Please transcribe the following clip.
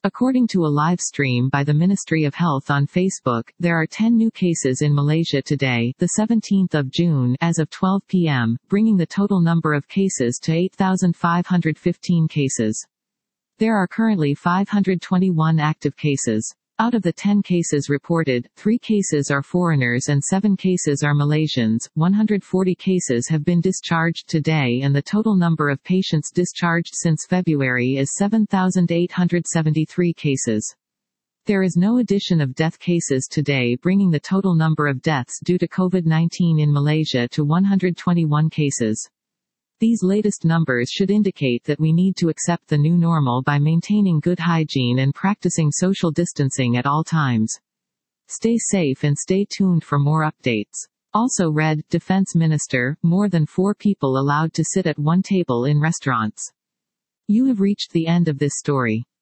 According to a live stream by the Ministry of Health on Facebook, there are 10 new cases in Malaysia today, the 17th of June, as of 12 p.m., bringing the total number of cases to 8,515 cases. There are currently 521 active cases. Out of the 10 cases reported, 3 cases are foreigners and 7 cases are Malaysians. 140 cases have been discharged today and the total number of patients discharged since February is 7,873 cases. There is no addition of death cases today, bringing the total number of deaths due to COVID-19 in Malaysia to 121 cases. These latest numbers should indicate that we need to accept the new normal by maintaining good hygiene and practicing social distancing at all times. Stay safe and stay tuned for more updates. Also read, Defense Minister, more than 4 people allowed to sit at one table in restaurants. You have reached the end of this story.